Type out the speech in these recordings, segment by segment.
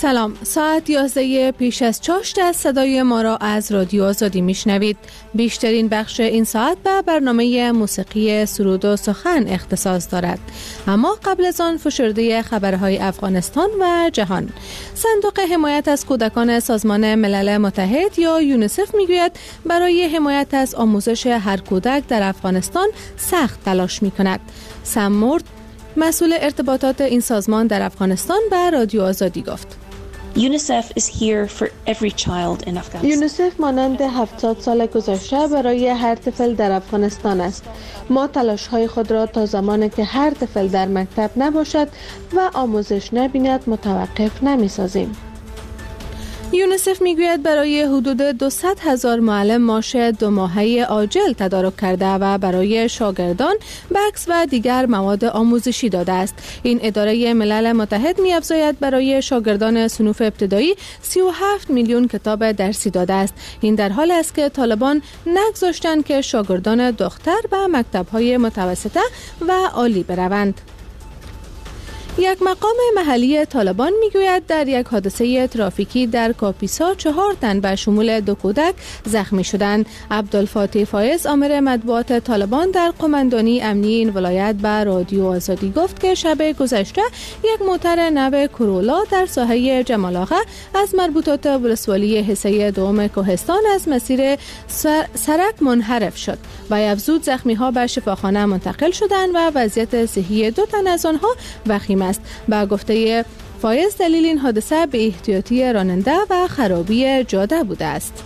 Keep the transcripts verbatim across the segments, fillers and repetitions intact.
سلام، ساعت یازده پیش از چاشت از صدای ما را از رادیو آزادی میشنوید. بیشترین بخش این ساعت به برنامه موسیقی سرود و سخن اختصاص دارد. اما قبل از آن فشرده خبرهای افغانستان و جهان. صندوق حمایت از کودکان سازمان ملل متحد یا یونیسف میگوید برای حمایت از آموزش هر کودک در افغانستان سخت تلاش میکند. سم مورد، مسئول ارتباطات این سازمان در افغانستان به رادیو آزادی گفت: یونیسف is here for every child in Afghanistan. یونیسف مانند هفتاد سال گذشته برای هر طفل در افغانستان است. ما تلاش‌های خود را تا زمانی که هر طفل در مکتب نباشد و آموزش نبیند متوقف نمی‌سازیم. یونیسف میگوید برای حدود دویست هزار معلم معاش دو ماهه عاجل تدارک کرده و برای شاگردان بکس و دیگر مواد آموزشی داده است. این اداره ملل متحد می‌افزاید برای شاگردان صنوف ابتدایی سی و هفت میلیون کتاب درسی داده است. این در حالی است که طالبان نگذاشتند که شاگردان دختر به مکتب‌های متوسطه و عالی بروند. یک مقام محلی طالبان میگوید در یک حادثه ترافیکی در کاپیسا چهار تن به شمول دو کودک زخمی شدند. عبدالفتاح فایز آمر مطبوعات طالبان در قماندانی امنی این ولایت به رادیو آزادی گفت که شب گذشته یک موتر نو کرولا در ساحه جمال آقا از مربوطات ولسوالی حصه دوم کوهستان از مسیر سر... سرک منحرف شد و افزود زخمی ها به شفاخانه منتقل شدند و وضعیت صحی دو تن از آنها وخیم است. با گفته فایز دلیل این حادثه به احتیاطی راننده و خرابی جاده بوده است.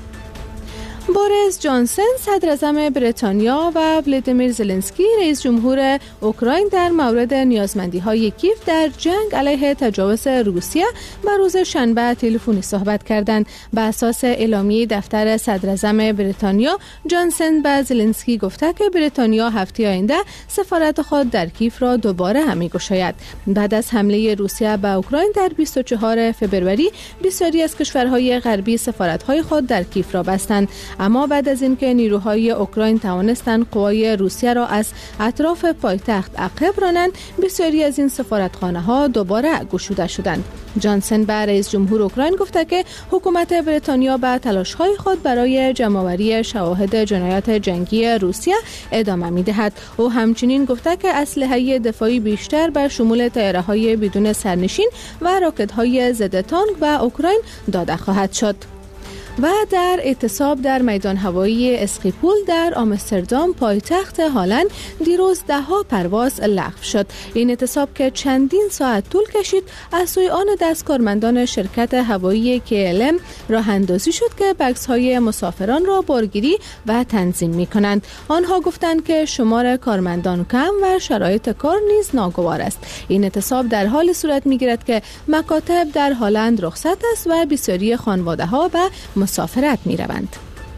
بوریس جانسن صدر اعظم بریتانیا و ولادیمیر زلنسکی رئیس جمهور اوکراین در مورد نیازمندی‌های کیف در جنگ علیه تجاوز روسیه به روز شنبه تلفنی صحبت کردند. بر اساس اعلامیه دفتر صدر اعظم بریتانیا، جانسن به زلنسکی گفته که بریتانیا هفته آینده سفارت خود در کیف را دوباره هم می‌گشاید. بعد از حمله روسیه به اوکراین در بیست و چهارم فوریه بسیاری از کشورهای غربی سفارت‌های خود در کیف را بستند. اما بعد از اینکه نیروهای اوکراین توانستند قوای روسیه را از اطراف پایتخت عقب رانند، بسیاری از این سفارتخانه‌ها دوباره گشوده شدند. جانسن به رئیس جمهور اوکراین گفته که حکومت بریتانیا به تلاش‌های خود برای جمع‌آوری شواهد جنایات جنگی روسیه ادامه می‌دهد. او همچنین گفته که اسلحه دفاعی بیشتر به شمول طیاره‌های بدون سرنشین و راکت‌های ضد تانک به اوکراین داده خواهد شد. و در اعتصاب در میدان هوایی اسکیپول در آمستردام پایتخت هلند دیروز ده ها پرواز لغو شد. این اعتصاب که چندین ساعت طول کشید از سوی آن دستکارمندان شرکت هوایی کی ال ام راه اندازی شد که بکس های مسافران را بارگیری و تنظیم می کنند. آنها گفتند که شمار کارمندان کم و شرایط کار نیز ناگوار است. این اعتصاب در حال صورت می گیرد که مکاتب در هلند رخصت است و بسیاری خانواده ها به مسافرت می روند.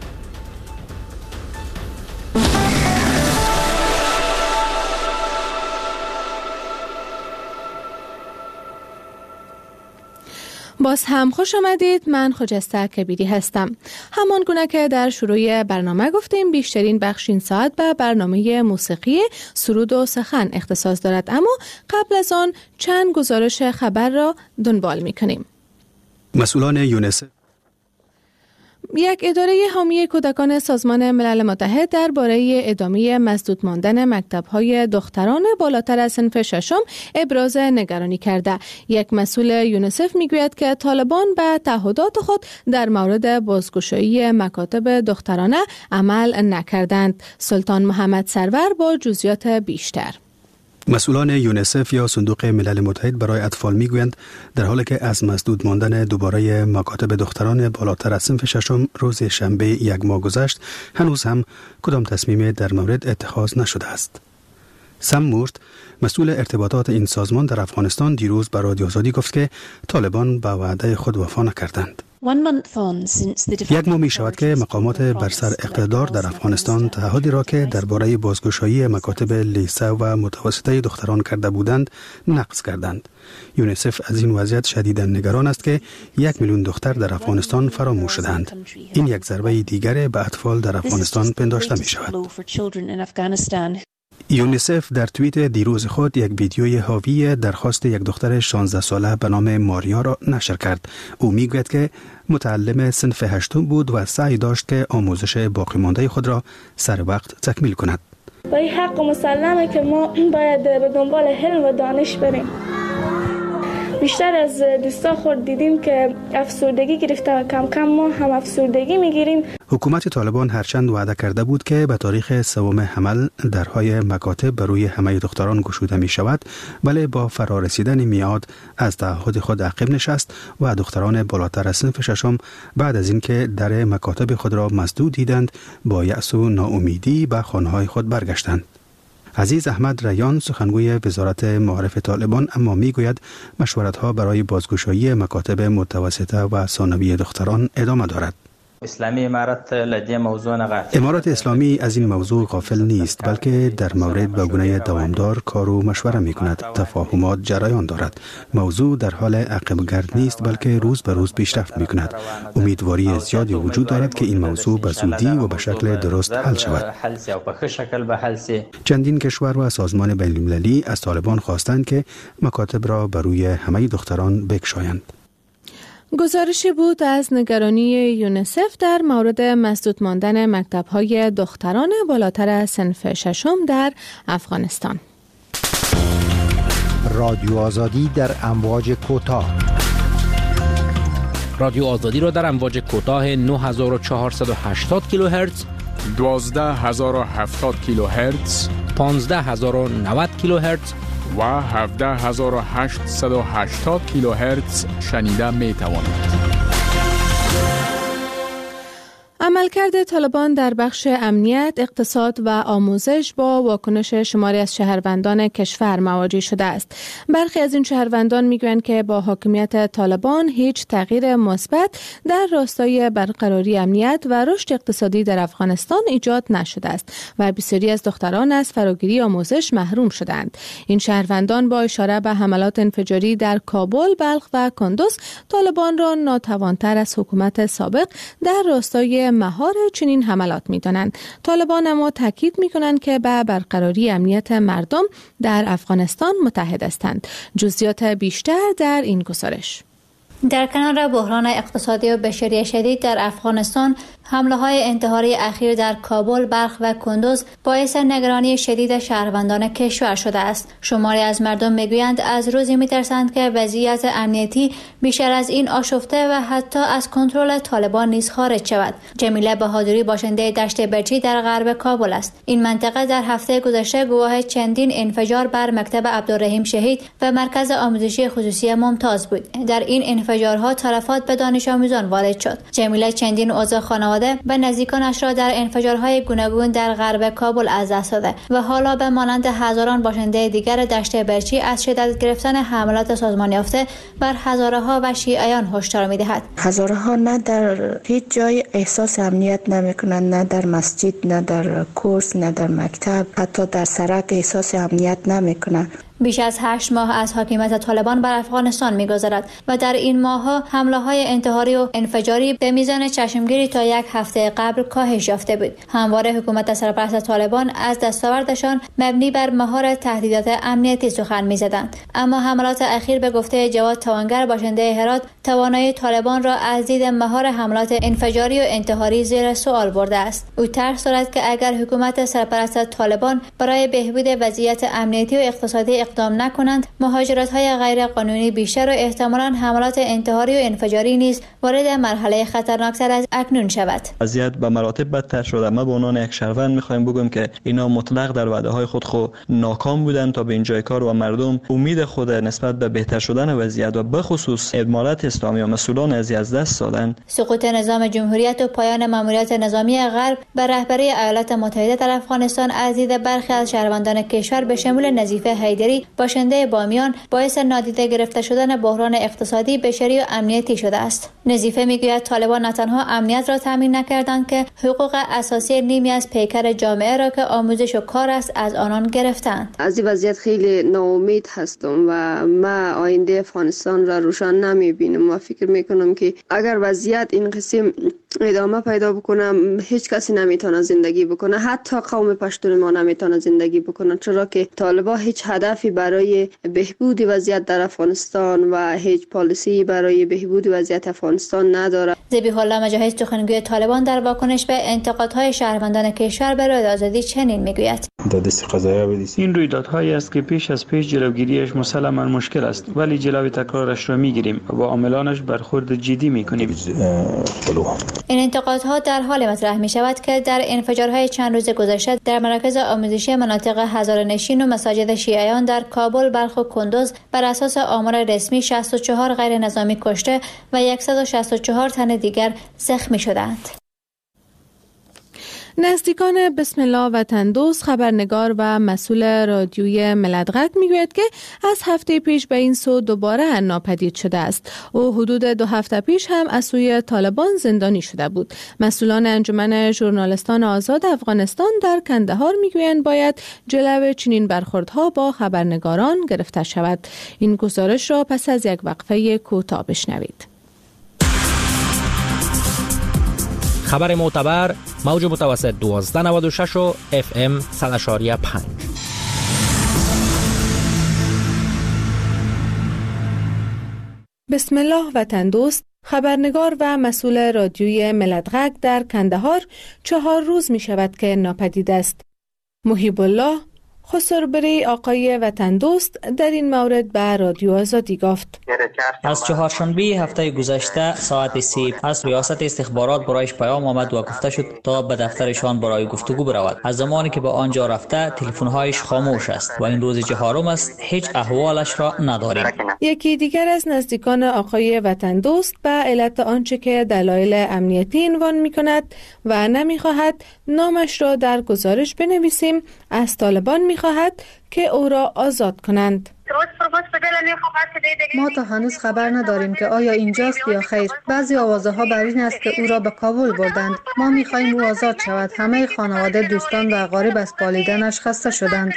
باز هم خوش آمدید. من خجسته کبیری هستم. همان گونه که در شروع برنامه گفتیم بیشترین بخش این ساعت به برنامه موسیقی سرود و سخن اختصاص دارد، اما قبل از آن چند گزارش خبر را دنبال می کنیم. مسئولان یونیسف یک اداره حامی کودکان سازمان ملل متحد درباره ادامه مسدود ماندن مکتب‌های دختران بالاتر از صنف ششم ابراز نگرانی کرده. یک مسئول یونیسف میگوید که طالبان به تعهدات خود در مورد بازگشایی مکاتب دخترانه عمل نکردند. سلطان محمد سرور با جزئیات بیشتر. مسئولان یونیسف یا صندوق ملل متحد برای اطفال میگویند در حالی که از مسدود ماندن دوباره مکاتب دختران بالاتر از صنف ششم روز شنبه یک ماه گذشت، هنوز هم کدام تصمیم در مورد اتخاذ نشده است. سم مورد، مسئول ارتباطات این سازمان در افغانستان، دیروز به رادیو آزادی گفت که طالبان به وعده خود وفا نکردند. یک ماه می شود که مقامات بر سر اقتدار در افغانستان تعهدی را که درباره بازگشایی مکاتب لیسه و متوسطه دختران کرده بودند نقض کردند. یونیسف از این وضعیت شدیداً نگران است که یک میلیون دختر در افغانستان فراموش شدند. این یک ضربه دیگر به اطفال در افغانستان پنداشته می شود. یونیسف در توییت دیروز خود یک ویدیوی حاوی درخواست یک دختر شانزده ساله به نام ماریا را نشر کرد. او میگوید که متعلم صنف هشتم بود و سعی داشت که آموزش باقی مانده خود را سر وقت تکمیل کند. و این حق مسلمه که ما باید به دنبال علم و دانش بریم. بیشتر از دوستا خود دیدیم که افسردگی گرفته و کم کم ما هم افسردگی میگیریم. حکومت طالبان هرچند وعده کرده بود که به تاریخ سوم حمل درهای مکاتب بروی همه دختران گشوده می شود، ولی با فرارسیدن میعاد از تعهد خود عقب نشست و دختران بالاتر از صنف ششم بعد از اینکه در مکاتب خود را مسدود دیدند با یأس و ناامیدی به خانه‌های خود برگشتند. عزیز احمد ریان سخنگوی وزارت معارف طالبان اما میگوید مشورت‌ها برای بازگشایی مکاتب متوسطه و ثانوی دختران ادامه دارد. اسلامی امارت لدی موضوع غافل. امارت اسلامی از این موضوع غافل نیست، بلکه در مورد به گونه دوامدار کار و مشوره می کند. تفاهمات جریان دارد. موضوع در حال عقب گرد نیست، بلکه روز به روز پیشرفت می کند. امیدواری زیادی وجود دارد که این موضوع به زودی و به شکل درست حل شود. چندین کشور و سازمان بین المللی از طالبان خواستند که مکاتب را بر روی همه دختران بگشایند. گزارشی بود از نگرانی یونیسف در مورد مسدود ماندن مکتب‌های دختران بالاتر از صنف ششم در افغانستان. رادیو آزادی در امواج کوتاه. رادیو آزادی را در امواج کوتاه نه هزار و چهارصد و هشتاد کیلوهرتز، دوازده هزار و هفتاد کیلوهرتز، پانزده هزار و نود کیلوهرتز و هفده هزار و هشتصد و هشتاد کیلوهرتز شنیده می توانید. عملکرد طالبان در بخش امنیت، اقتصاد و آموزش با واکنش شماری از شهروندان کشور مواجه شده است. برخی از این شهروندان میگویند که با حاکمیت طالبان هیچ تغییر مثبت در راستای برقراری امنیت و رشد اقتصادی در افغانستان ایجاد نشده است و بسیاری از دختران از فراگیری آموزش محروم شدند. این شهروندان با اشاره به حملات انفجاری در کابل، بلخ و کندوز طالبان را ناتوانتر از حکومت سابق در راستای مهار چنین حملات می‌دانند. طالبان اما تاکید می‌کنند که به برقراری امنیت مردم در افغانستان متحد هستند. جزئیات بیشتر در این گزارش. در کنار بحران اقتصادی و بشری شدید در افغانستان، حمله‌های انتحاری اخیر در کابل، بلخ و کندوز باعث نگرانی شدید شهروندان کشور شده است. شماری از مردم میگویند از روزی میترسند که وضعیت امنیتی بیشتر از این آشفته و حتی از کنترل طالبان نیز خارج شود. جمیله بهادری باشنده دشت برچی در غرب کابل است. این منطقه در هفته گذشته گواه چندین انفجار بر مکتب عبدالرحیم شهید و مرکز آموزشی خصوصی ممتاز بود. در این انفجارها تلفات به دانش آموزان وارد شد. جمیله چندین عضو خانواده و نزدیکانش را در انفجارهای گوناگون در غرب کابل از دست داده و حالا به مانند هزاران باشنده دیگر دشت برچی از شدت گرفتن حملات سازمان یافته بر هزاره ها و شیعیان هشدار می‌دهد. هزاره ها نه در هیچ جای احساس امنیت نمی‌کنند، نه در مسجد، نه در کورس، نه در مکتب، حتی در سرک احساس امنیت نمی‌کنند. بیش از هشت ماه از حاکمیت طالبان بر افغانستان می‌گذرد و در این ماه‌ها حمله‌های انتحاری و انفجاری به میزان چشمگیری تا یک هفته قبل کاهش یافته بود. همواره حکومت سرپرست طالبان از دستاوردشان مبنی بر مهار تهدیدات امنیتی سخن می‌زدند، اما حملات اخیر به گفته جواد توانگر باشنده هرات توانایی طالبان را از دید مهار حملات انفجاری و انتحاری زیر سوال برده است. او ترس دارد که اگر حکومت سرپرست طالبان برای بهبود وضعیت امنیتی و اقتصادی اقدام نکنند، مهاجرت‌های غیر قانونی بیشتر و احتمالاً حملات انتحاری و انفجاری نیز وارد مرحله خطرناکتر از اکنون شود. وضعیت به مراتب بدتر شده. ما به عنوان یک شهروند می‌خوایم بگم که اینا مطلق در وعده‌های خود خو ناکام بودند تا به اینجای کار و مردم امید خود نسبت به بهتر شدن وضعیت و به خصوص امارت اسلامی و مسئولان از از دست دادند. سقوط نظام جمهوریت و پایان ماموریت نظامی غرب بر رهبری ایالات متحده در افغانستان از دید برخی از شهروندان کشور به شمول نظیفه حیدری باشنده بامیان باعث نادیده گرفته شدن بحران اقتصادی، بشری و امنیتی شده است. نظیفه میگوید طالبان نه تنها امنیت را تامین نکردند که حقوق اساسی نیمی از پیکر جامعه را که آموزش و کار است از آنان گرفتند. از این وضعیت خیلی ناامید هستم و ما آینده افغانستان را روشن نمیبینم و فکر میکنم که اگر وضعیت این قسم ادامه پیدا بکنه، هیچ کسی نمیتونه زندگی بکنه، حتی قوم پشتون ما نمیتونه زندگی بکنه، چرا که طالبان هیچ هدفی برای بهبود وضعیت در افغانستان و هیچ پالیسی برای بهبود وضعیت افغانستان نداره. ذبیح الله مجاهد سخنگوی طالبان در واکنش به انتقادهای شهروندان کشور به رویداد آزادی چنین میگوید: این رویدادهایی است که پیش از پیش جلوگیریش مسلما مشکل است، ولی جلوی تکرارش را میگیریم و با عاملانش برخورد جدی میکنیم. این انتقادها در حال مطرح می شود که در انفجارهای چند روز گذشته در مراکز آموزشی مناطق هزاره‌نشین و مساجد شیعیان در کابل، بلخ و کندوز بر اساس آمار رسمی شصت و چهار غیر نظامی کشته و صد و شصت و چهار تن دیگر زخمی شدند. نزدیکان بسم الله وطن دوست خبرنگار و مسئول رادیوی ملت‌غک میگوید که از هفته پیش به این سو دوباره ناپدید شده است. او حدود دو هفته پیش هم از سوی طالبان زندانی شده بود. مسئولان انجمن ژورنالیستان آزاد افغانستان در کندهار میگویند باید جلو چنین برخوردها با خبرنگاران گرفته شود. این گزارش را پس از یک وقفه کوتاه بشنوید. خبر معتبر، موج متوسط دوازده نود و شش و اف ام صد و پنج. بسم الله وطن دوست خبرنگار و مسئول رادیوی ملت‌غک در کندهار چهار روز می شود که ناپدید است. محیب الله خسربری آقای وطن دوست در این مورد به رادیو آزادی گفت: از چهارشنبه هفته گذشته ساعت سه از ریاست استخبارات برایش پیام آمد و گفته شد تا به دفترشان برای گفتگو برود. از زمانی که به آنجا رفته تلفن‌هایش خاموش است و این روز چهارم است، هیچ احوالش را نداریم. یکی دیگر از نزدیکان آقای وطن دوست به علت آنچه که دلایل امنیتی عنوان می‌کند و نمی‌خواهد نامش را در گزارش بنویسیم، از طالبان می‌خواهد که او را آزاد کنند. ما تا هنوز خبر نداریم که آیا اینجاست یا خیر. بعضی آوازه ها بر این است که او را به کابل بردند. ما می‌خواهیم او آزاد شود. همه خانواده، دوستان و اقارب از پالیدنش خسته شدند.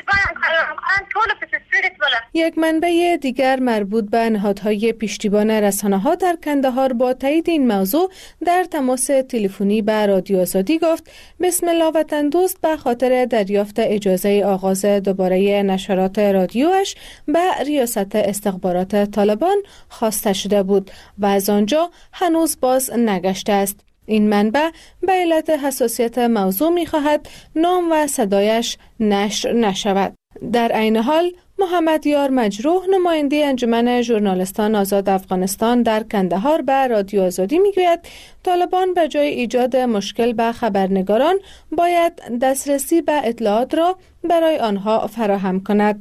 یک منبع دیگر مربوط به نهادهای پشتیبان رسانه‌ها در کندهار با تایید این موضوع در تماس تلفنی به رادیو آزادی گفت: بسم الله وطن دوست به خاطر دریافت اجازه آغاز دوباره نشرات رادیوش به ریاست استخبارات طالبان خواسته شده بود و از آنجا هنوز باز نگشته است. این منبع به علت حساسیت موضوع می‌خواهد نام و صدایش نشر نشود. در عین حال محمد یار مجروح نماینده انجمن ژورنالیستان آزاد افغانستان در کندهار به رادیو آزادی میگوید طالبان به جای ایجاد مشکل به خبرنگاران باید دسترسی به اطلاعات را برای آنها فراهم کند.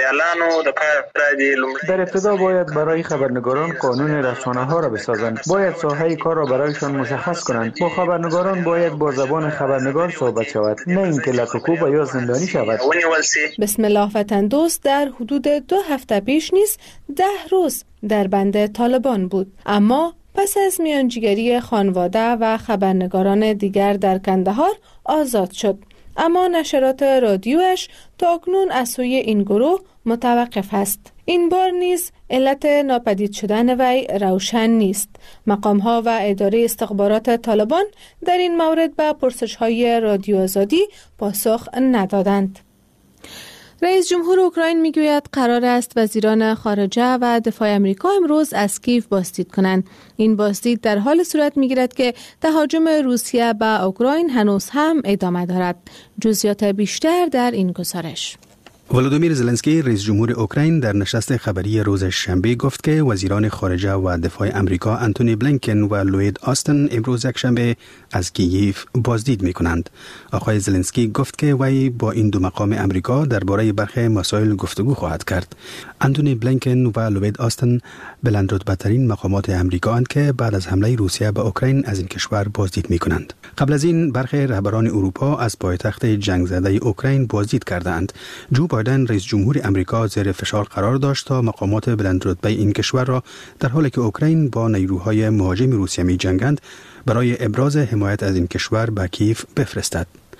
در ابتدا باید برای خبرنگاران قانون رسانه‌ها را بسازند. باید ساحه کار را برایشان مشخص کنند. با خبرنگاران باید با زبان خبرنگار صحبت شود، نه اینکه لطوکوب یا زندانی شود. بسم الله وطن دوست در حدود دو هفته پیش نیز ده روز در بند طالبان بود، اما پس از میانجیگری خانواده و خبرنگاران دیگر در کندهار آزاد شد. اما نشرات رادیوش تاکنون از سوی این گروه متوقف است. این بار نیز علت ناپدید شدن وی روشن نیست. مقام‌ها و اداره استخبارات طالبان در این مورد به پرسش‌های رادیو آزادی پاسخ ندادند. رئیس جمهور اوکراین میگوید قرار است وزیران خارجه و دفاع آمریکا امروز از کیف بازدید کنند. این بازدید در حال صورت میگیرد که تهاجم روسیه به اوکراین هنوز هم ادامه دارد. جزئیات بیشتر در این گزارش. ولودیمیر زلنسکی رئیس جمهور اوکراین در نشست خبری روز شنبه گفت که وزیران خارجه و دفاع آمریکا انتونی بلینکن و لوید آستن امروز یک شنبه از کییف بازدید می‌کنند. آقای زلنسکی گفت که وی با این دو مقام آمریکا درباره برخی مسائل گفتگو خواهد کرد. انتونی بلینکن و لوید آستن بلندرتبه‌ترین مقامات آمریکااند که بعد از حمله روسیه به اوکراین از این کشور بازدید می‌کنند. قبل از این برخی رهبران اروپا از پایتخت جنگ زده اوکراین بازدید کردند. جو بایدن رئیس جمهور آمریکا زیر فشار قرار داشت تا مقامات بلندرتبه این کشور را در حالی که اوکراین با نیروهای مهاجم روسیه می جنگند برای ابراز حمایت از این کشور به کیف بفرستد.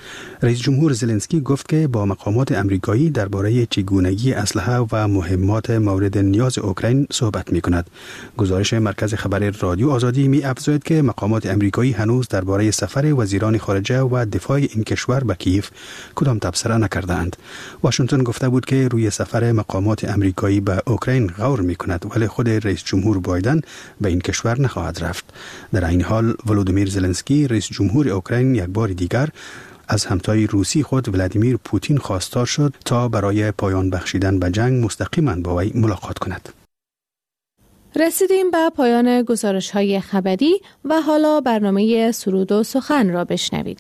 رئیس جمهور زلنسکی گفت که با مقامات امریکایی درباره چگونگی اسلحه و مهمات مورد نیاز اوکراین صحبت می کند. گزارش مرکز خبر رادیو آزادی می افزاید که مقامات امریکایی هنوز درباره سفر وزیران خارجه و دفاع این کشور به کیف کدام تبصره نکردند. واشنگتن گفته بود که روی سفر مقامات امریکایی به اوکراین غور می کند، ولی خود رئیس جمهور بایدن به این کشور نخواهد رفت. در این حال ولودیمیر زلنسکی رئیس جمهور اوکراین یک بار دیگر از همتای روسی خود ولادیمیر پوتین خواستار شد تا برای پایان بخشیدن به جنگ مستقیما با وی ملاقات کند. رسیدیم به پایان گزارش‌های خبری و حالا برنامه سرود و سخن را بشنوید.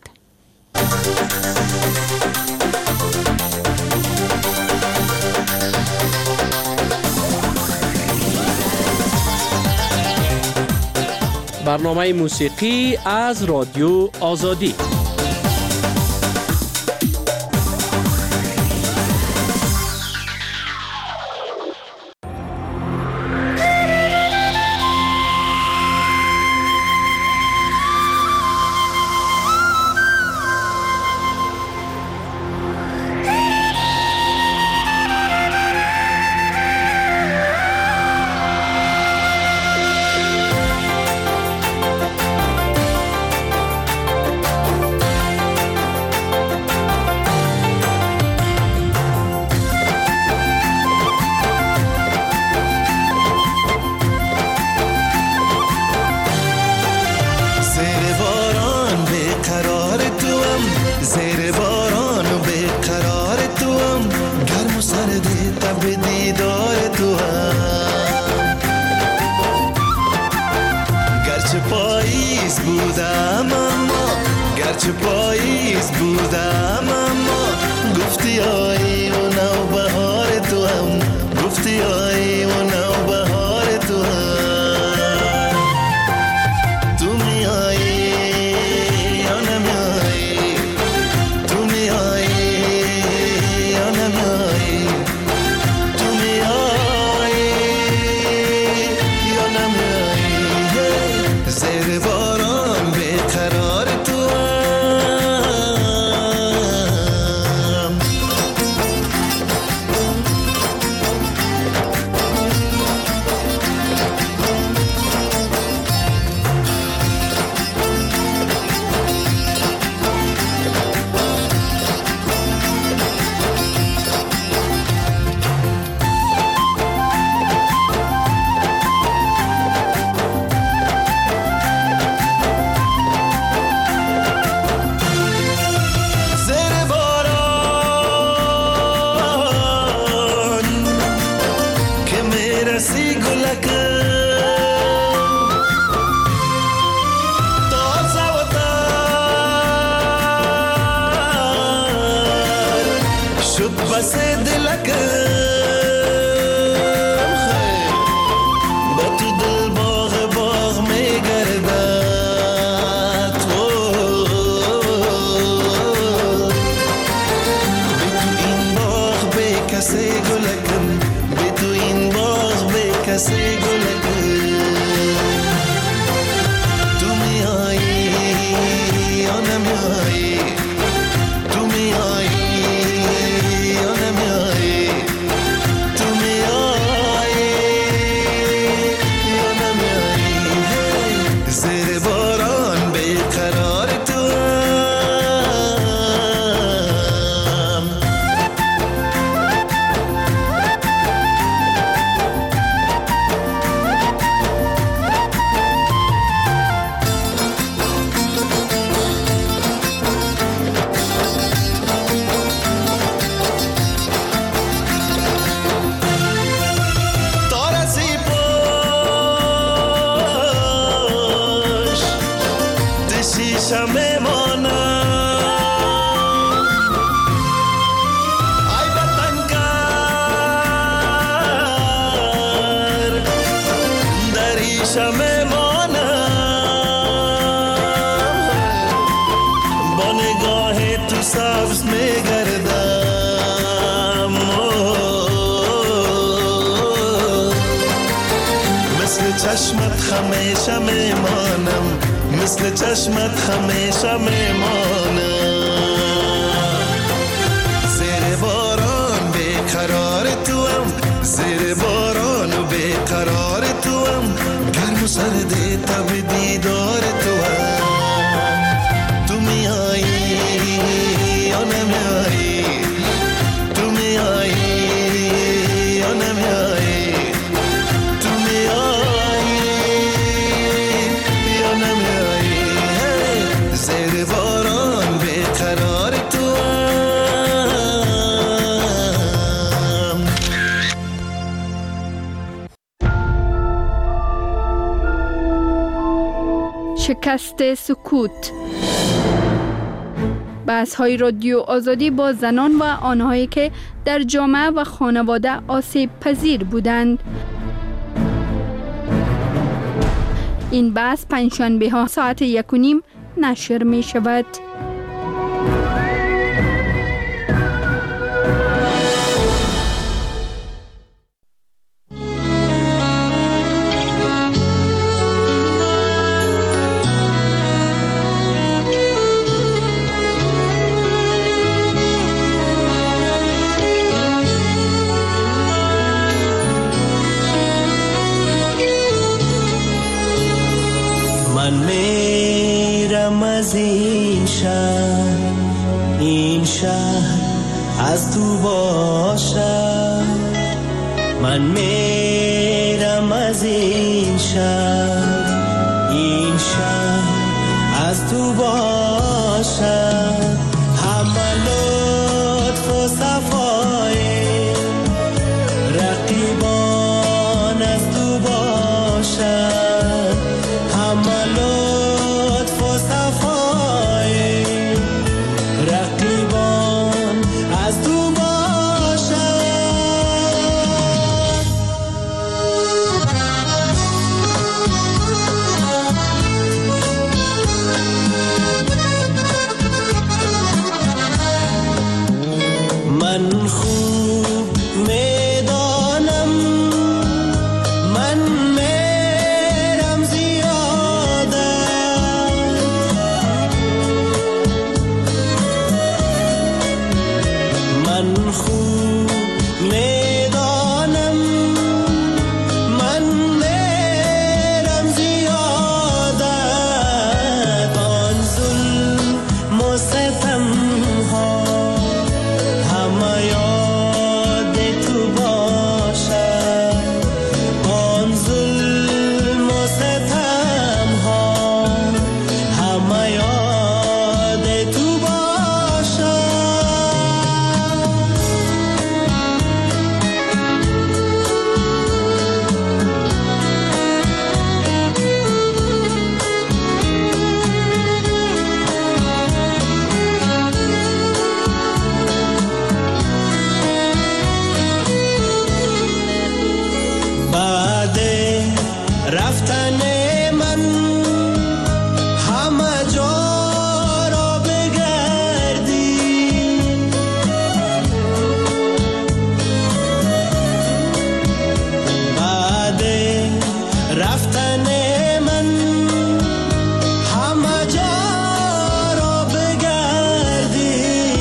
برنامه موسیقی از رادیو آزادی. گرچه پاییز بودم اما گفتی آیی و نوبهار تو هم، گفتی آیی و نوبهار تو هم. تو میایی یا نمیایی، تو میایی یا نمیایی، تو میایی یا نمیایی. زیر باران بیقرار تو چشمت همیشه میمانم، مثل چشمت همیشه میمانم. شکست سکوت. بحث های رادیو آزادی با زنان و آنهایی که در جامعه و خانواده آسیب پذیر بودند. این بحث پنجشنبه ها ساعت یک و نیم نشر می شود. من میرم از این شهر، این شهر از تو باشد. من میرم از این شهر، این شهر از تو باشد. همه لطف و صفای رقیبان از تو باشد. همه لطف و صفای رقیبان از تو باشد. من خوب میدانم من میرم زیاده. من خوب میدانم من میرم زیاده. آن ظلم و ستم ها همه یاد تو باشد. آن ظلم و ستم ها همه یاد تو باشد. بعد رفتن من همه جا را بگردی. بعد رفتن من همه جا را بگردی.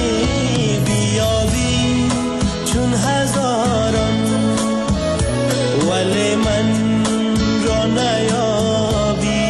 بیابی چون هزاران ولی من را نیابی.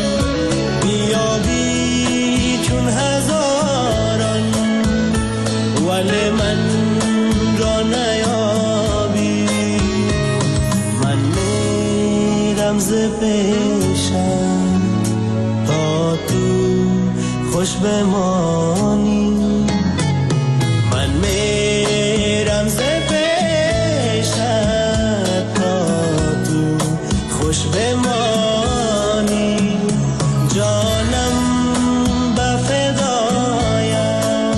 بیابی چون هزاران ولی من را نیابی. من میرم ز پیشم تا تو خوش بمانی. من میرم ز پیشت تا تو خوش بمانی. جانم به فدایم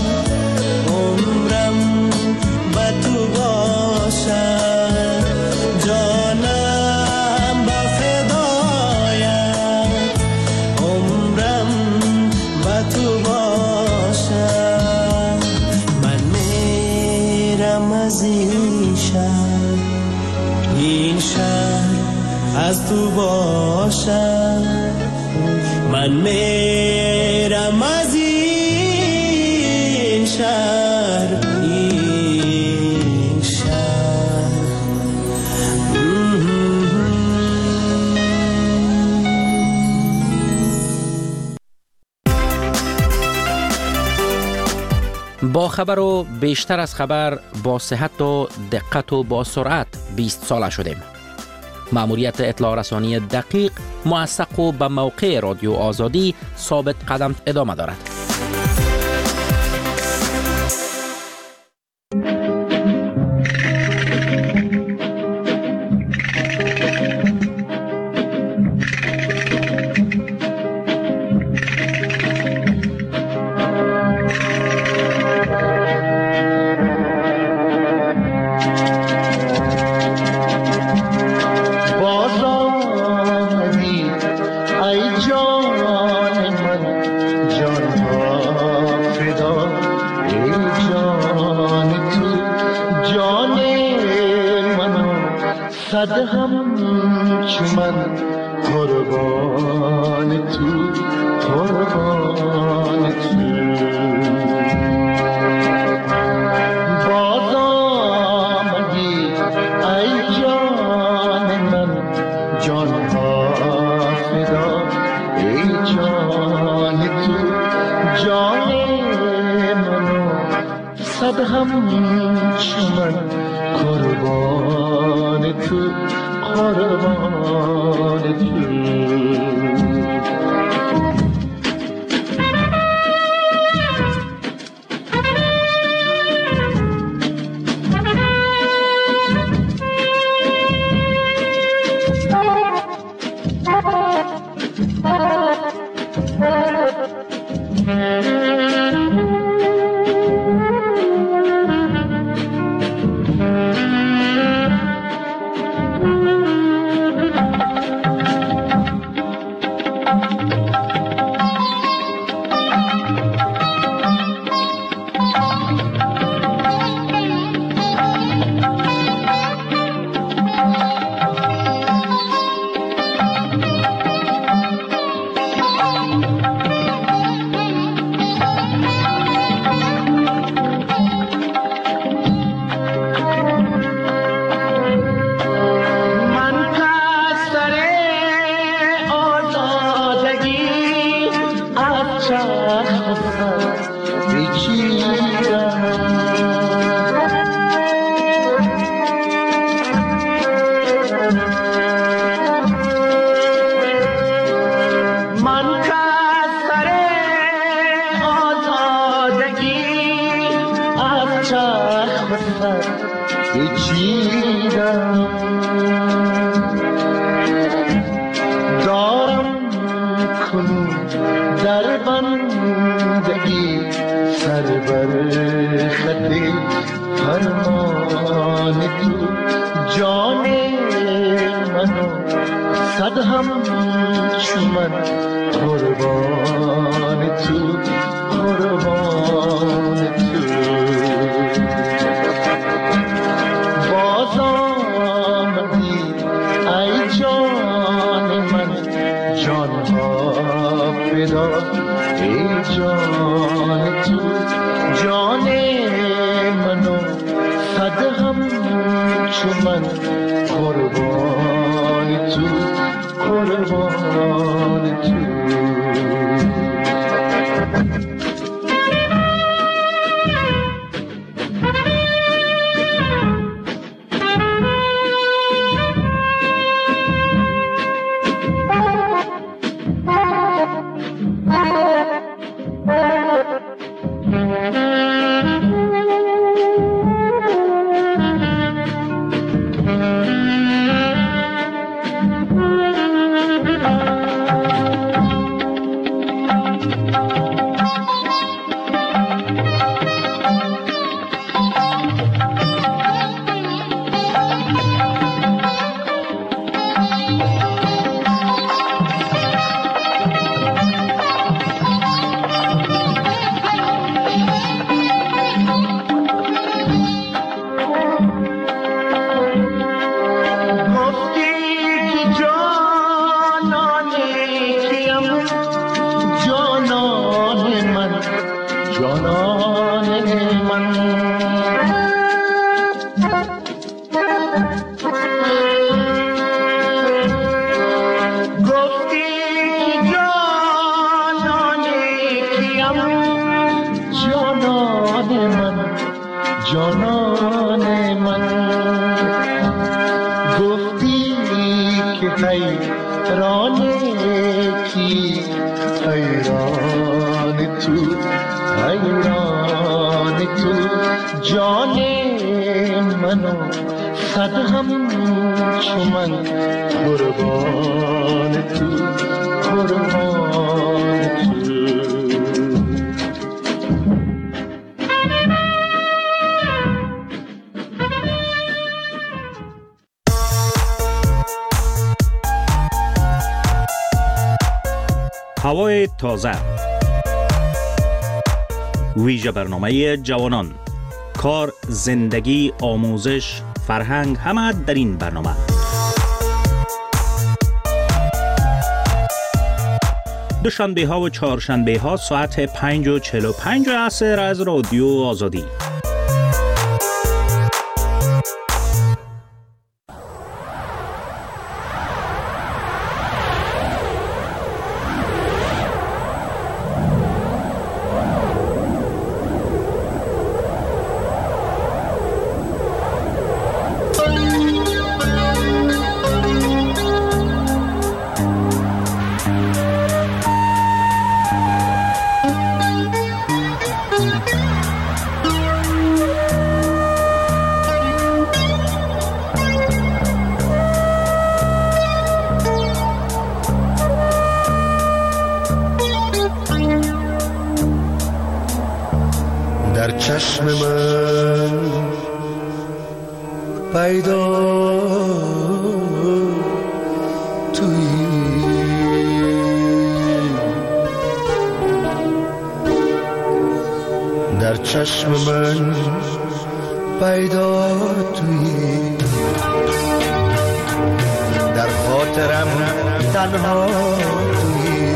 عمرم به تو باشد. جانم به فدایم عمرم به تو باشد. من میرم از این شهر، این شهر از تو باشد. من میرم از این شهر، این شهر. با خبر و بیشتر از خبر، با صحت و دقت و با سرعت بیست ساله شدیم. مأموریت اطلاع رسانی دقیق، موثق و به موقع رادیو آزادی ثابت قدم ادامه دارد. صد همچو من قربان تو قربان تو باز آمدی ای جان من جان ها فدا ای جان تو جان منو صد همچو من قربان تو قربان تو هوای تازه، ویژه برنامه جوانان، کار، زندگی، آموزش، فرهنگ، همه در این برنامه. دوشنبه ها و چهارشنبه ها ساعت پنج و چهل و پنج عصر از رادیو آزادی. در چشم من پیدا تویی، در چشم من پیدا تویی، در خاطرم تنها تویی،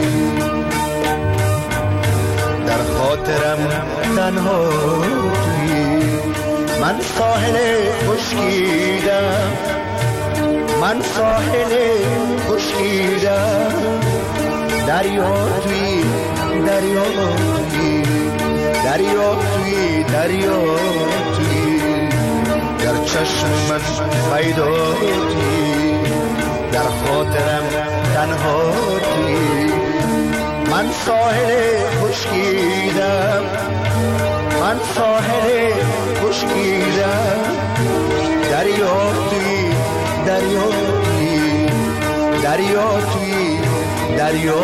در خاطرم تنها تویی. من ساحل خشکیدم، من ساحل خشکیدم، دریا تویی، دریا تویی، دریا تویی، دریا تویی. در چشم من پیدا تویی، در خاطرم تنها تویی. من ساحل خشکیدم، من ساحل خشکیدم، دریا تویی، دریا تویی، دریا تویی، دریا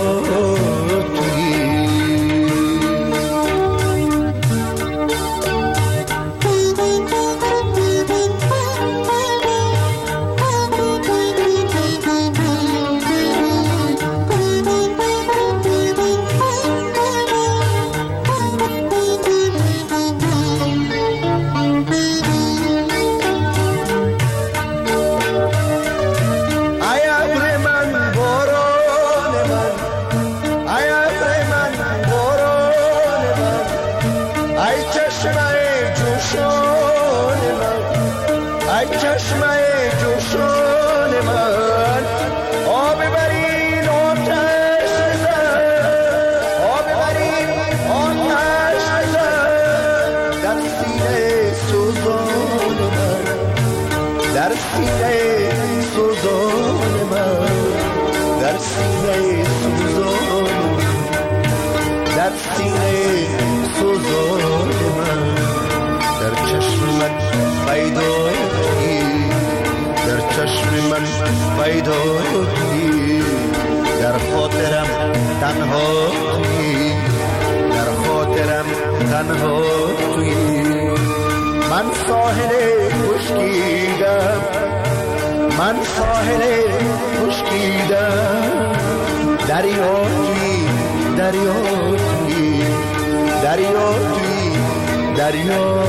تویی. در خاطرم تنها تویی، در خاطرم تنها تویی. من ساحل خشکیدم، من ساحل خشکیدم، دریا تویی، دریا تویی، دریا تویی، دریا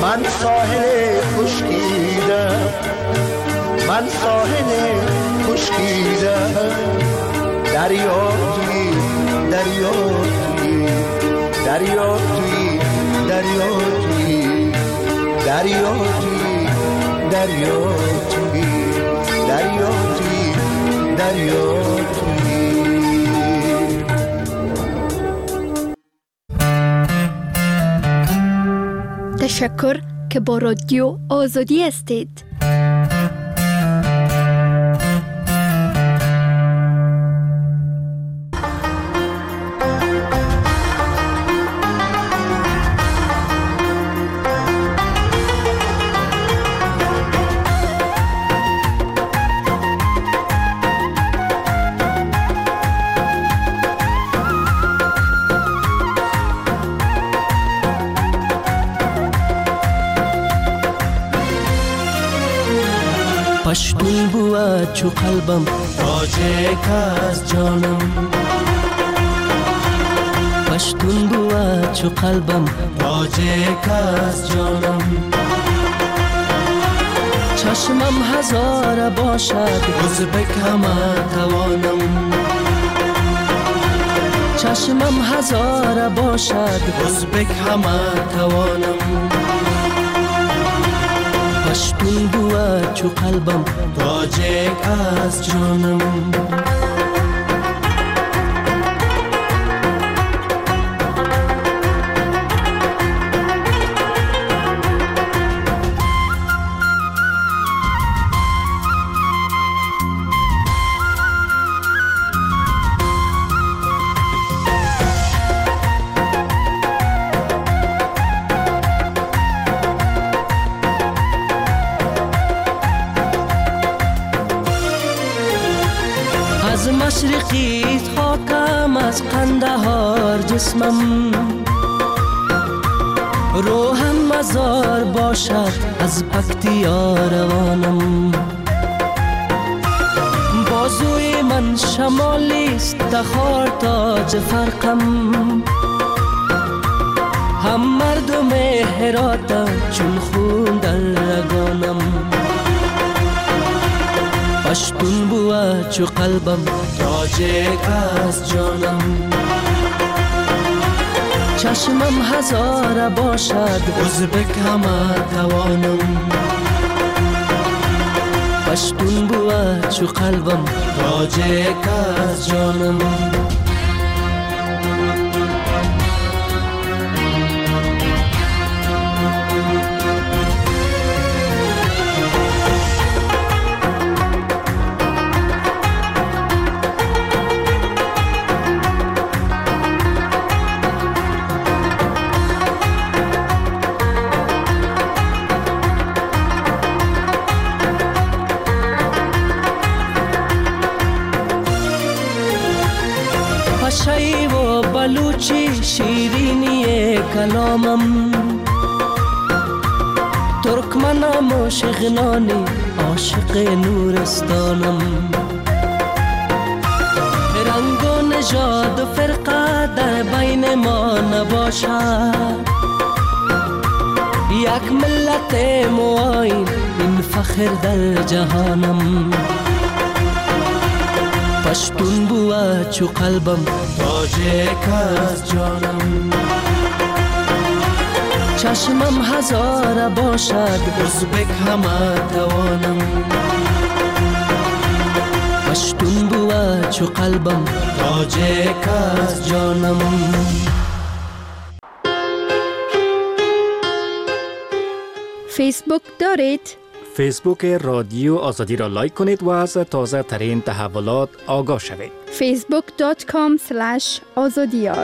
من ساحل خشکیدم، من ساحل خشکیدم، دریا توی دریا توی دریا توی دریا توی دریا توی دریا توی دریا توی دریا توی. تشکر که با رادیو آزادی هستید. پشتون بود چو قلبم تاجک از جانم، پشتون بود چو قلبم تاجک از جانم، چشمم هزار باشد ازبک همه توانم، چشمم هزار باشد ازبک همه توانم، پشتون بود چو قلبم تاجک از جانم. مشرقی خاکم از قندهار جسمم، روحم مزار باشد از پکتیا روانم، بازوی من شمالیست تخار تاج فرقم، هم مردم هراتم چون خون در رگانم، پشتون بود چو قلبم تاجک از جانم، چشمم هزار باشد ازبک همه توانم، پشتون بود چو قلبم تاجک از جانم. شی و بلوچی شیرینی کلامم، ترکمنم و شغنانی عاشق نورستانم، رنگ و نژاد و فرقه در بین ما نباشد، یک ملت موین این فخر در جهانم، پشتون بود چو قلبم تاجک از جانم، چشمم هزار باشد ازبک همه توانم، پشتون بود چو قلبم تاجک از جانم. فیسبوک دارید؟ فیسبوک رادیو آزادی را لایک کنید و از تازه ترین تحولات آگاه شوید. فیسبوک دات کام اسلش آزادیار.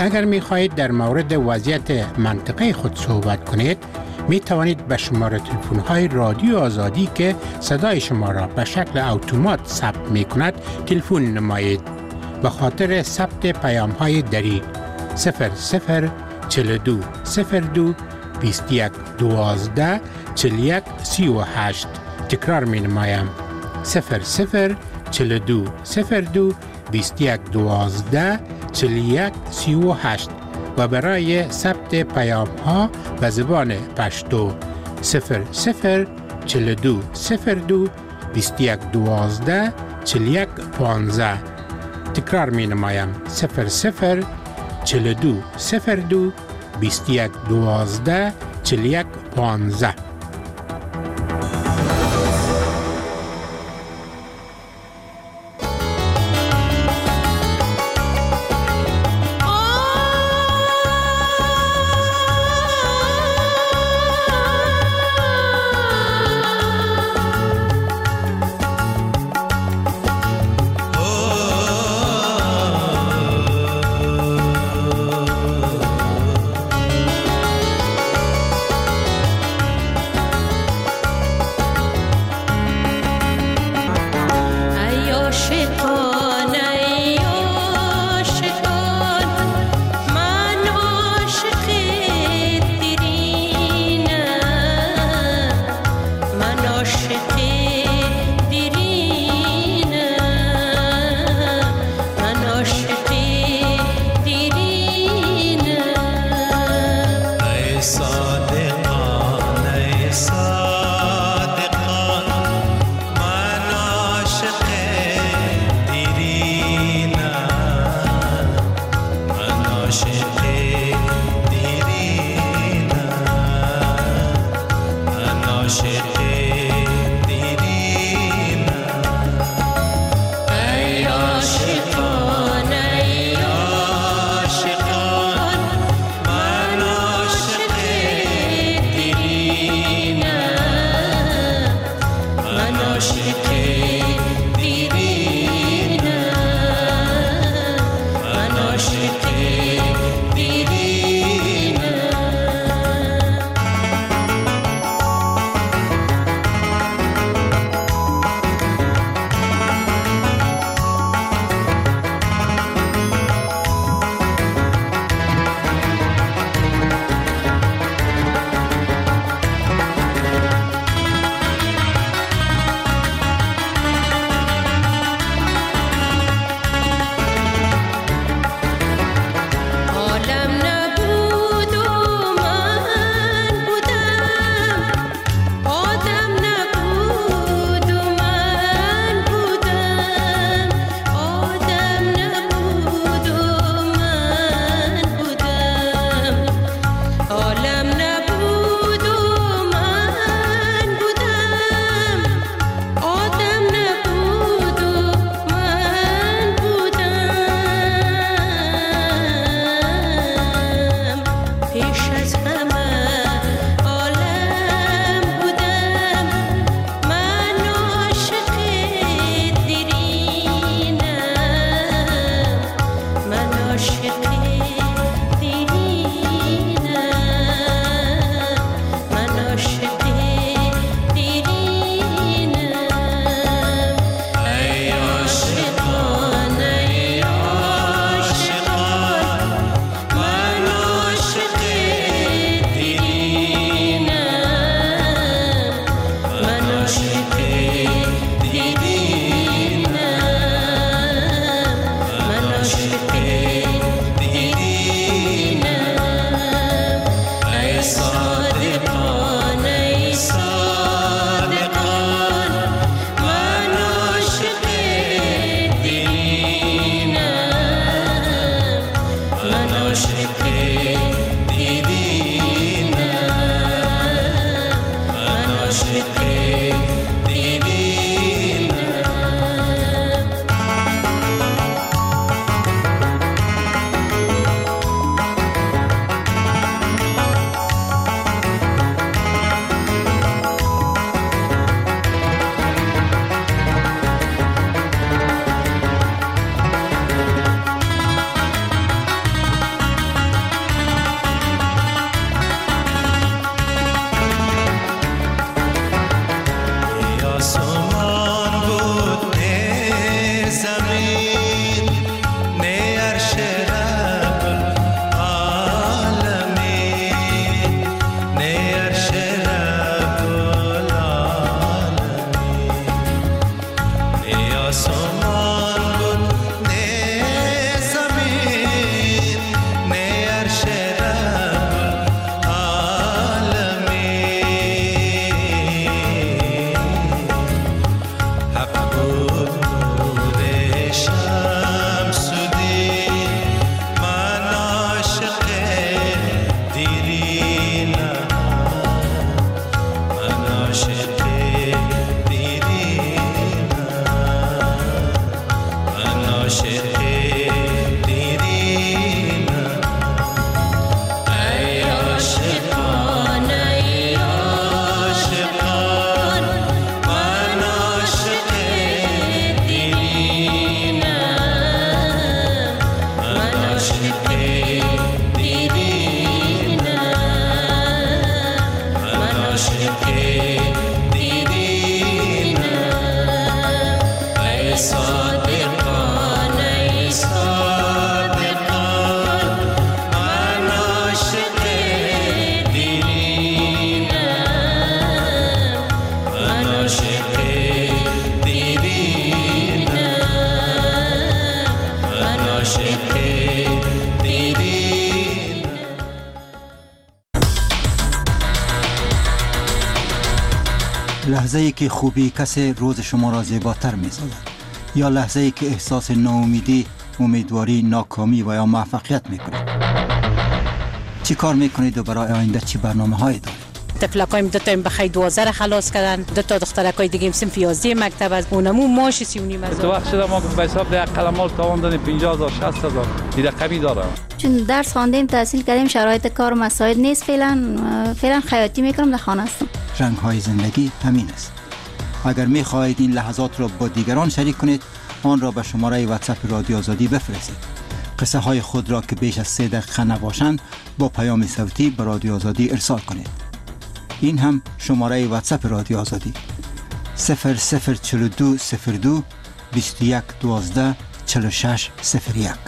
اگر می خواهید در مورد وضعیت منطقه خود صحبت کنید، می توانید به شماره تلفن های رادیو آزادی که صدای شما را به شکل اتومات ثبت می کند تلفن نمایید. به خاطر ثبت پیام های دری صفر صفر چهل و دو صفر دو بیست و یک دوازده چهل و یک سی و هشت تکرار می نمایم. صفر صفر چهل و دو صفر دو بیست و یک دوازده چهل و یک سی و هشت و برای ثبت پیام ها به زبان پشتو صفر صفر چهل و دو صفر دو بیست و یک دوازده چهل و یک پانزده. تکرار می نمایم. صفر صفر چهل و دو صفر دو بیست و یک دوازده چهل و یک پانزده. لحظه ای که خوبی کسی روز شما را زیباتر می سازد، یا لحظه ای که احساس ناامیدی، امیدواری، ناکامی و یا موفقیت می کنید. چی کار می کنید و برای آینده چی برنامه هایی دارید؟ تفلکایم دو تا بخیر دوازده را خلاص کردن، دو تا دخترکای دیگه صنف یازده مکتب از اونمو ماش سی و نیم هزار. تو وقت شده ما به حساب ده قلمال تاوان دادیم پنجاه هزار شصت هزار دی رقمی داره. چون درس خواندیم تحصیل کردیم شرایط کار مساعد نیست، فعلا فعلا خیاطی میکنم، در خانه هستم. رنگ های زندگی همین است. اگر می خواهید این لحظات را با دیگران شریک کنید، آن را به شماره واتساپ رادیو آزادی بفرستید. قصه های خود را که بیش از سه دقیقه نباشند با پیام صوتی به رادیو آزادی ارسال کنید. این هم شماره واتساپ رادیو آزادی صفر صفر چهل و دو صفر دو بیست و یک دوازده چهل و شش صفر یک.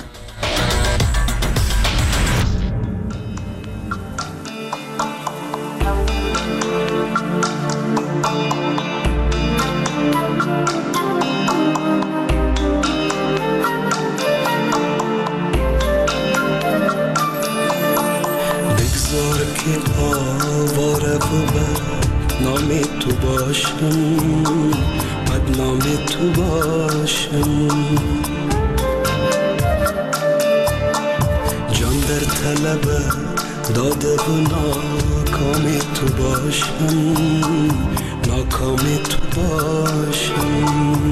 داده و ناکام تو باشم، ناکام تو باشم.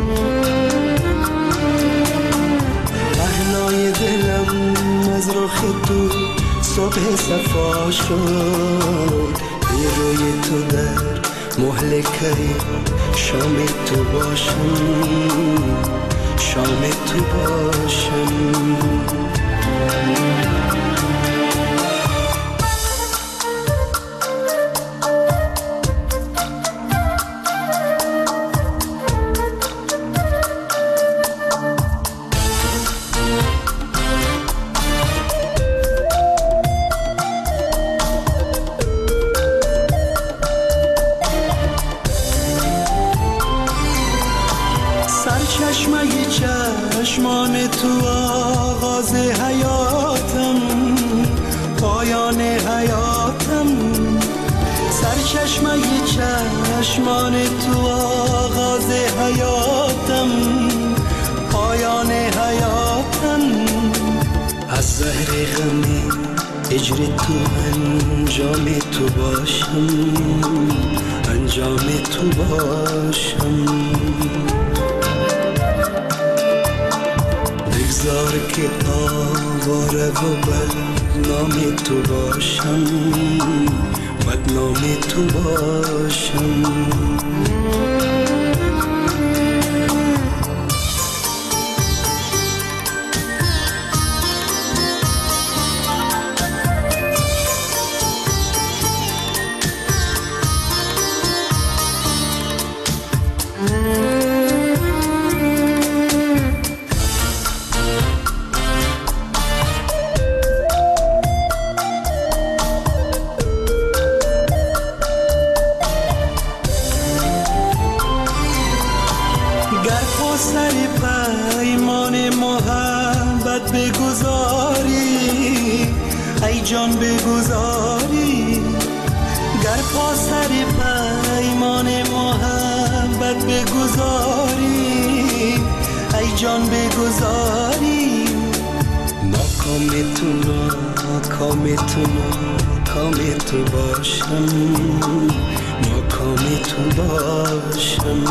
پهنای دلم از رخ تو صبح صفا شد، بی روی تو در مهلکه شام تو باشم، شام تو باشم. چشمان تو آغاز حیاتم، پایان حیاتم. سرچشمه چشمان تو آغاز حیاتم، پایان حیاتم. از زهر غمی اجر تو انجام تو باشم، انجام تو باشم. بگذار که آواره و بدنام تو باشم، بدنام تو باشم. جان بگذاری، گر پا سر پیمان محبت بگذاری، ای جان بگذاری. ناکام تو ناکام تو ناکام تو باشم، ناکام تو باشم.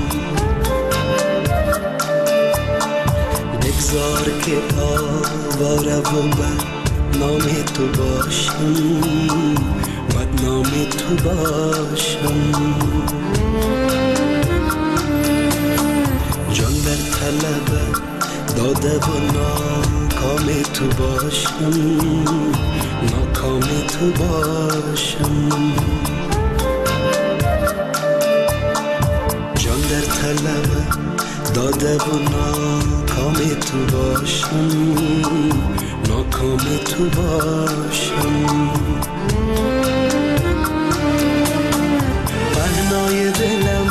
بگذار که آواره و بد نام تو باشم، بدنام تو باشم. جان در طلب داده و ناکام تو باشم، ناکام تو باشم. جان در طلب داده و ناکام تو باشم، ناکام تو باشم. پهنای دلم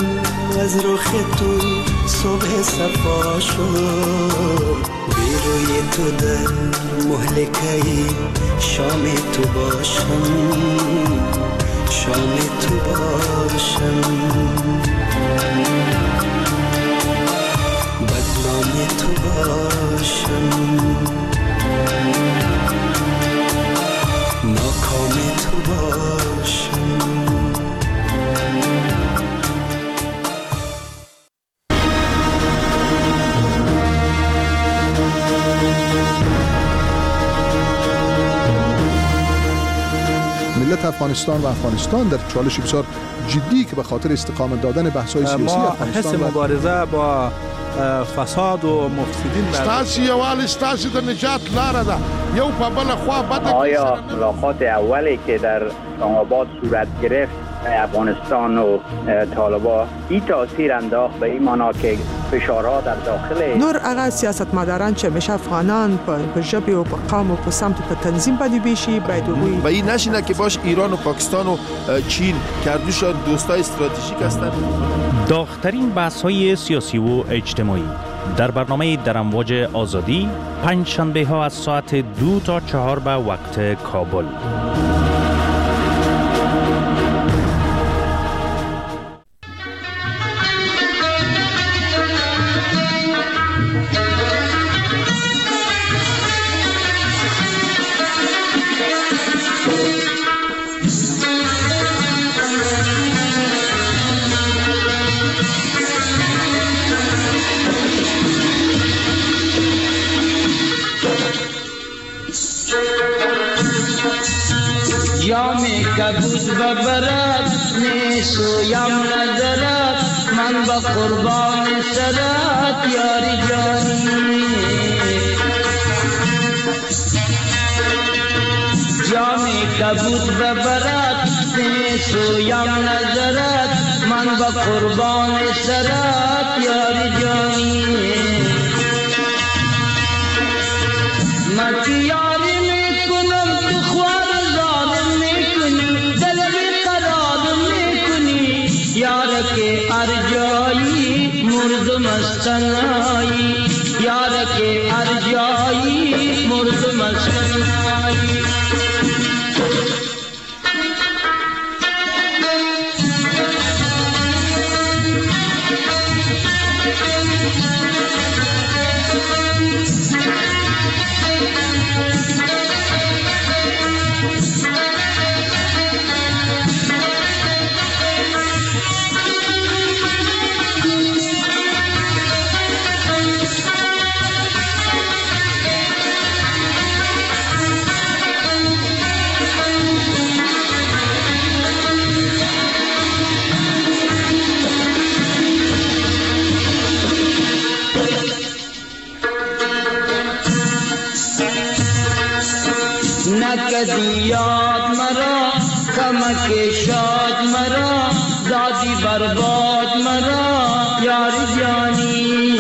از رخ تو صبح صفا شد، بی روی تو در مهلکه شام تو باشم، شام تو باشم، بدنام تو باشم، ناکام تو باشم. ملت افغانستان و افغانستان در چالش بسیار جدی که به خاطر استقامت دادن بحث‌های سیاسی افغانستان ما حس مبارزه با فساد و مفسدین ستاسي یوال ستاسي د نجات لاره ده یو په بل خوا بد. آیا ملاقات اولی که در اسلام آباد صورت گرفت افغانستان و طالبان این تاثیر انداخت به این معنا که فشارها در داخل نور هغه سیاستمداران چې مشه افغانان په ژبه او په قوم او په سمت په تنظیم باندې بشي باید وي و این نشینه که باش ایران و پاکستان و چین کردوشان دوستای استراتژیک هستند. داغ‌ترین بحث‌های سیاسی و اجتماعی در برنامه در امواج آزادی پنج شنبه ها از ساعت دو تا چهار به وقت کابل. جامی کبود ببرد نیسویم نظرت من با قربان سرت یاری جانی. جامی کبود ببرد نیسویم نظرت من با قربان سرت یاری جانی. من یاری میکنم تو خوار ظالم میکنی دل بیقرار میکنی یار که ارجایی مردم از تنهایی یار که ارجایی مردم از تنهایی. نکدی یاد مرا کمک شاد مرا دادی برباد مرا یاری جانی.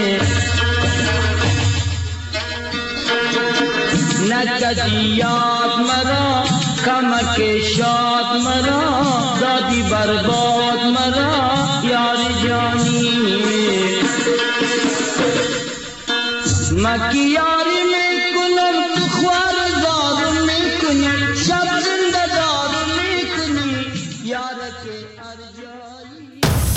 نکدی یاد مرا کمک شاد مرا دادی برباد مرا یاری جانی. مکیا